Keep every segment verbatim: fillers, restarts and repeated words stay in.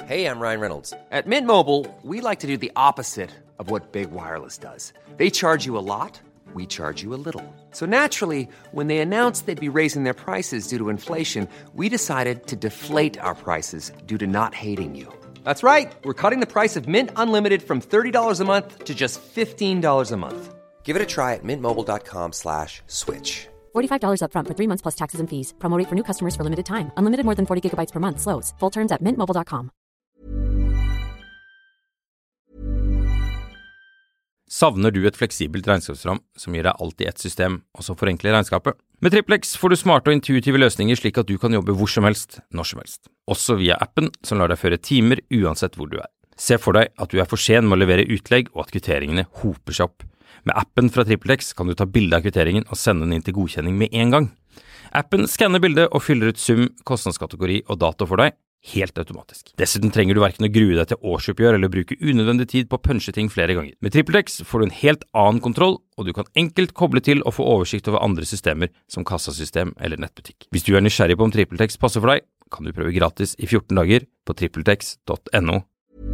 Hey, I'm Ryan Reynolds. At Mint Mobile, we like to do the opposite of what Big Wireless does. They charge you a lot, we charge you a little. So naturally, when they announced they'd be raising their prices due to inflation, we decided to deflate our prices due to not hating you. That's right. We're cutting the price of Mint Unlimited from thirty dollars a month to just fifteen dollars a month. Give it a try at mintmobile.com slash switch. forty-five dollars up front for three months plus taxes and fees. Promo rate for new customers for limited time. Unlimited more than forty gigabytes per month. Slows full terms at mint mobile dot com. Savner du et fleksibelt regnskapsprogram som gir deg alt i ett system, og som forenkler regnskapet? Med TrippelX får du smarte og intuitive løsninger slik at du kan jobbe hvor som helst, når som helst. Også via appen som lar deg føre timer uansett hvor du er. Se for deg at du er for sen med å levere utlegg og at kvitteringene hoper seg opp. Med appen fra TrippelX kan du ta bilde av kvitteringen og sende den inn til godkjenning med en gang. Appen skanner bildet og fyller ut sum, kostnadskategori og dato for deg, helt automatisk. Dessuten trenger du hverken å grue deg til årsoppgjør eller bruke unødvendig tid på å punche ting flere ganger. Med TrippelX får du en helt annen kontroll, og du kan enkelt koble til og få oversikt over andre systemer som kassasystem eller nettbutikk. Hvis du er nysgjerrig på om TrippelX passer for deg, kan du prøve gratis i fjorten dager på trippeltex punktum no.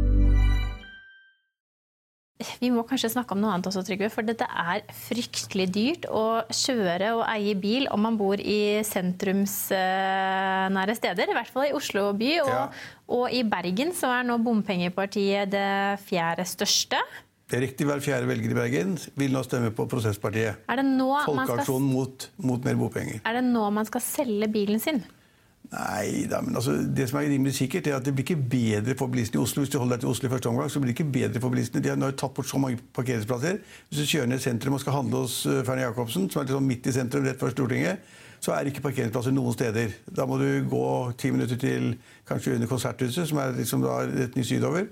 Vi må kanskje snakke om noe annet også, Trygve, for dette er fryktelig dyrt å kjøre og eie bil om man bor i sentrumsnære steder, i hvert fall i Oslo by, og, ja. og i Bergen, så er nå bompengepartiet det fjerde største. Det er riktig, hver fjerde velger i Bergen vil nå stemme på Prosesspartiet. Er det nå Folkeaksjonen mot, mot mer bompenger. Er det nå man skal selge bilen sin? Nei, da, men altså, det som er rimelig sikkert er at det blir ikke bedre for bilistene i Oslo. Hvis du holder deg til Oslo i første omgang, så blir det ikke bedre for bilistene. De har nå tatt bort så mange parkeringsplasser. Hvis du kjører ned i sentrum og skal handle hos Fernie Jacobsen, som er liksom midt i sentrum rett før Stortinget, så er det ikke parkeringsplasser noen steder. Da må du gå ti minutter til kanskje under Konserthuset, som er liksom da rett ny sydover,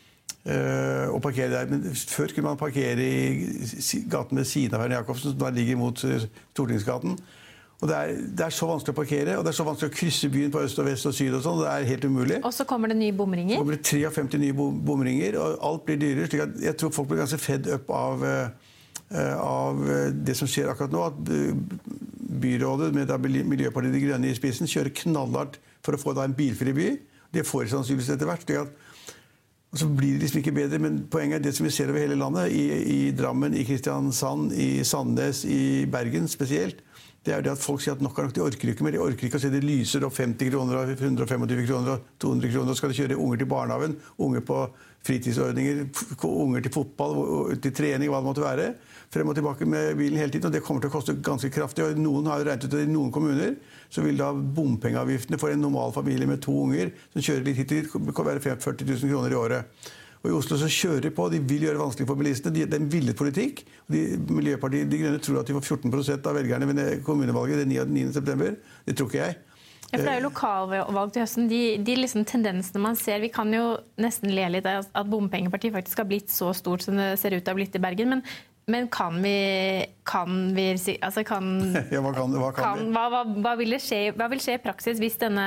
og parkere der. Men før kunne man parkere i gaten ved siden av Fernie Jacobsen, som da ligger mot Stortingsgaten. Og det er, det er så vanskelig å parkere, og det er så vanskelig å krysse byen på øst og vest og syd og sånn, og det er helt umulig. Og så kommer det nye bomringer? Så kommer det femtitre nye bomringer, og alt blir dyrere, slik at jeg tror folk blir ganske fedd opp av, av det som skjer akkurat nå, at byrådet med Miljøpartiet De Grønne i spissen kjører knallhardt for å få da en bilfri by. Det får de sannsynligvis etter hvert, slik at og så blir det liksom ikke bedre, men poenget er det som vi ser over hele landet, i, i Drammen, i Kristiansand, i Sandnes, i Bergen spesielt, det er jo det at folk sier at nok er nok, de orker ikke mer, de orker ikke å se det lyser og femti kroner, og hundre og tjuefem kroner, og to hundre kroner, og skal de kjøre unger til barnehaven, unger på fritidsordninger, unger til fotball, til trening, hva det måtte være, frem og tilbake med bilen hele tiden, og det kommer til å koste ganske kraftig, og noen har jo regnet ut at i noen kommuner, så vil da bompengeavgiftene for en normal familie med to unger, som kjører litt hit og dit, kan være førti tusen kroner i året. Og i Oslo så kjører de på, de vil gjøre det vanskelig for bilistene, det er en villet politikk. De, Miljøpartiet De Grønne tror at de får fjorten prosent av velgerne ved kommunevalget den niende september. Det tror ikke jeg. Ja, for det er jo lokalvalg til høsten. De, de liksom tendensene man ser, vi kan jo nesten le litt av at bompengepartiet faktisk har blitt så stort som det ser ut til å ha blitt i Bergen, men Men kan vi, kan vi altså kan, ja, hva, kan, hva, kan kan, hva, hva, hva, vil det skje, hva vil skje i praksis hvis denne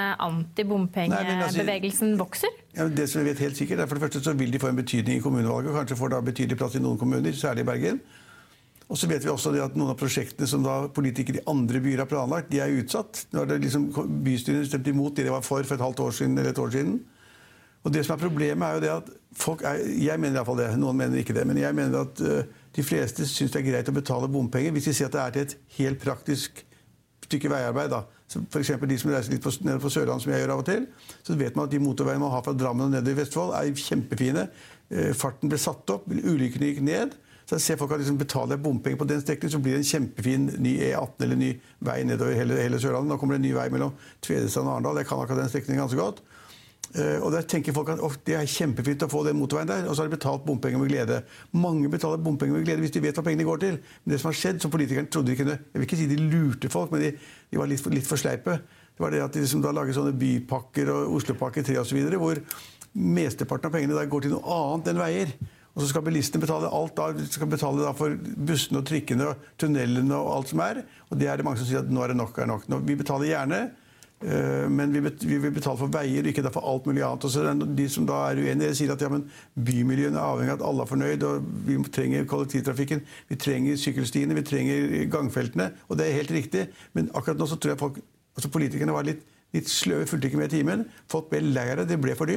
anti-bompengebevegelsen altså, vokser? Ja, det som vi vet helt sikkert er for det første så vil de få en betydning i kommunevalget, og kanskje får da betydelig plass i noen kommuner, særlig i Bergen. Og så vet vi også det at noen av prosjektene som da politikere i andre byer har planlagt, de er utsatt. Nå har det liksom bystyrene stemt imot det de var for for et halvt år siden eller et år siden. Og det som er problemet er jo det at folk er, jeg mener i hvert fall det, noen mener ikke det, men jeg mener at uh, de fleste synes det er greit å betale bompenger hvis de sier at det er til et helt praktisk stykke veiarbeid. Da. Så for eksempel de som reiser litt på, nede på Sørland, som jeg gjør av og til, så vet man at de motorveiene man har fra Drammen og ned i Vestfold er kjempefine. Uh, farten ble satt opp, ulykkene gikk ned. Så jeg ser folk at liksom betaler bompenger på den strekningen, så blir det en kjempefin ny E atten eller ny vei nedover hele, hele Sørlandet. Nå kommer det en ny vei mellom Tvedestrand og Arendal. Jeg kan akkurat den strekningen ganske godt. Uh, og der tenker folk at oh, det er kjempefint å få den motorveien der, og så har de betalt bompenger med glede. Mange betaler bompenger med glede hvis de vet hva pengene går til. Men det som har skjedd, som politikerne trodde de kunne, jeg vil ikke si de lurte folk, men de, de var litt for, litt for sleipe. Det var det at de liksom da lager sånne bypakker og Oslopakke tre og så videre, hvor mesteparten av pengene der går til noe annet enn veier. Og så skal bilistene betale alt da, de skal betale da for bussene og trikkene og tunnelene og alt som er. Og det er det mange som sier at nå er det nok, er nok. Nå, vi betaler gjerne, men vi vil betale for veier, ikke for alt mulig annet. Og så de som da er uenige, sier at ja, men bymiljøene er avhengig av at alle er fornøyd, og vi trenger kollektivtrafikken, vi trenger sykkelstiene, vi trenger gangfeltene, og det er helt riktig. Men akkurat nå så tror jeg folk, altså politikerne var litt, litt sløve, fulgte ikke med i timen. Folk ble leire, det ble for dyrt.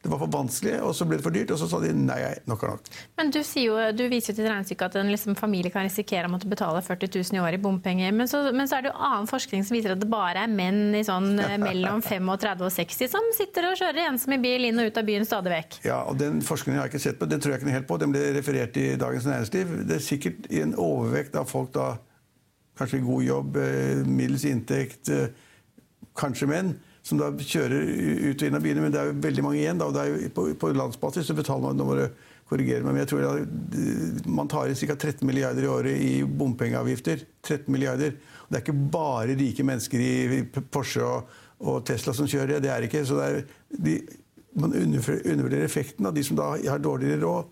Det var for vanskelig, og så ble det for dyrt, og så sa de nei, nok er nok. Men du, sier jo, du viser jo til regnestykket at en liksom, familie kan risikere å måtte betale førti tusen i år i bompenger, men så, men så er det jo annen forskning som viser at det bare er menn i sånn mellom femogtredve og seksti som sitter og kjører ensom i bil inn og ut av byen stadig vekk. Ja, og den forskningen har jeg ikke sett på, den tror jeg ikke helt på, den ble referert i Dagens Næringsliv. Det er sikkert i en overvekt av folk da, kanskje god jobb, middels inntekt, kanskje menn, som da kjører ut og inn av byene, men det er jo veldig mange igjen, da, og det er jo på, på landsbasis så betaler man, nå må det korrigere meg, men jeg tror at man tar inn ca. tretten milliarder i året i bompengeavgifter, tretten milliarder, og det er ikke bare rike mennesker i Porsche og, og Tesla som kjører det, det er ikke, så det er, de, man undervurderer effekten av de som da har dårligere råd,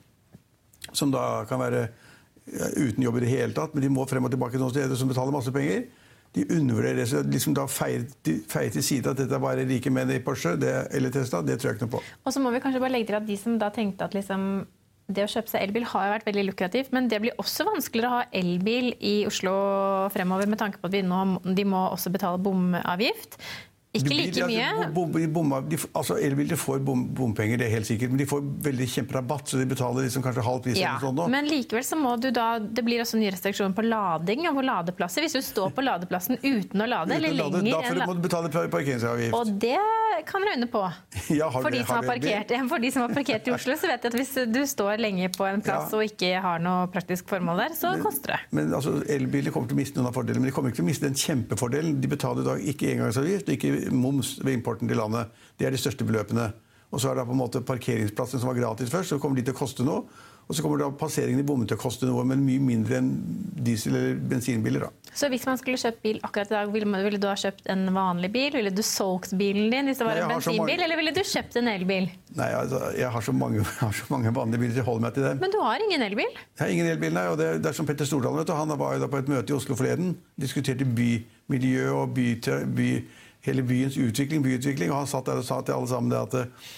som da kan være ja, uten jobb i det hele tatt, men de må frem og tilbake noen steder som betaler masse penger. De undervurderer det, så liksom da feier til side at dette er bare rike menn i Porsche det, eller Tesla, det tror jeg ikke noe på. Og så må vi kanskje bare legge til at de som da tenkte at liksom, det å kjøpe seg elbil har jo vært veldig lukrativt, men det blir også vanskeligere å ha elbil i Oslo fremover med tanke på at vi nå, de må også betale bomavgift. Ikke like mye. Bom, bom, de, altså elbiler får bom, bompenger, det er helt sikkert, men de får veldig kjemperabatt, så de betaler liksom kanskje halv pris ja, eller sånn nå. Men likevel så må du da, det blir også nye restriksjoner på lading og på ladeplasser. Hvis du står på ladeplassen uten å lade, eller uten å lade, lenger... Da må du betale parkeringsavgift. Og det kan røyne på. Ja, har for, de det, som har parkert, for de som har parkert i Oslo, så vet jeg at hvis du står lenge på en plass ja. Og ikke har noe praktisk formål der, så men, koster det. Men altså, elbiler kommer til å miste noen av fordelene, men de kommer ikke til å miste den kjempefordelen. De betaler i dag ikke engangsavgift, og ikke moms ved importen til landet. Det er de største beløpene. Og så er det på en måte parkeringsplassen som var gratis først, så kommer de til å koste noe. Og så kommer da passeringen i bommen til å koste noe, men mye mindre enn diesel- eller bensinbiler. Da. Så hvis man skulle kjøpt bil akkurat i dag, ville, ville du ha kjøpt en vanlig bil? Ville du solgt bilen din hvis det var Nei, en bensinbil? Mange... Eller ville du kjøpt en elbil? Nei, altså, jeg har så mange, jeg har så mange vanlige biler, så jeg holder meg til dem. Men du har ingen elbil? Jeg har ingen elbil, nei. Og det, det er som Petter Stordalen, vet du. Han var jo da på et møte i Oslo forleden. Diskuterte bymiljø og by, by, hele byens utvikling, byutvikling. Og han satt der og sa til alle sammen det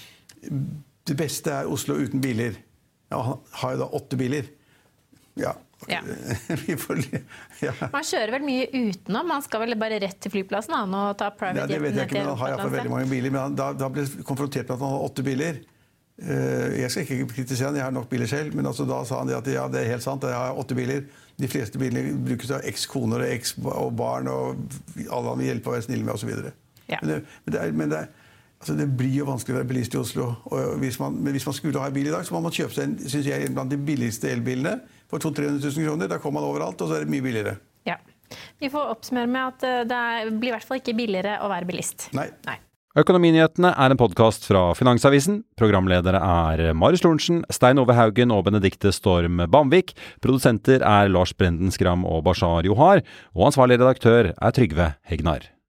at det beste er Oslo uten biler. Ja, han har jo da åtte biler. Ja. Ja. Vi får, ja. Man kjører vel mye utenom. Man skal vel bare rett til flyplassen han, og ta private ja, det vet jeg ikke, men han har i hvert fall veldig mange biler. Men han, da, da ble konfrontert med at han hadde åtte biler. Uh, jeg skal ikke kritisere han, jeg har nok biler selv. Men altså, da sa han det at ja, det er helt sant, jeg har åtte biler. De fleste bilene brukes av eks-koner og eks- og barn, og alle han vil hjelpe og være snille med, og så videre. Ja. Men det, men det er... Men det er Altså, det blir jo vanskelig å være bilist i Oslo. Og hvis man, men hvis man skulle ha en bil i dag, så må man kjøpe seg en, synes jeg, blant de billigste elbilene for to til tre hundre tusen kroner. Da kommer man overalt, og så er det mye billigere. Ja. Vi får oppsummere med at det blir i hvert fall ikke billigere å være bilist. Nei. Nei. Økonominyhetene er en podcast fra Finansavisen. Programledere er Marius Lorentzen, Stein Ove Haugen og Benedikte Storm Bamvik. Produsenter er Lars Brenden Skram og Bashar Johar. Og ansvarlig redaktør er Trygve Hegnar.